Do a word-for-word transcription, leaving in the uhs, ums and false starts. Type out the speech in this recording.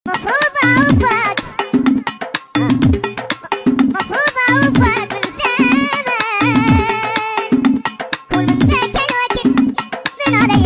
مفروض أعوفك مفروض أعوفك من زمان كل من ذاك الوقت من علي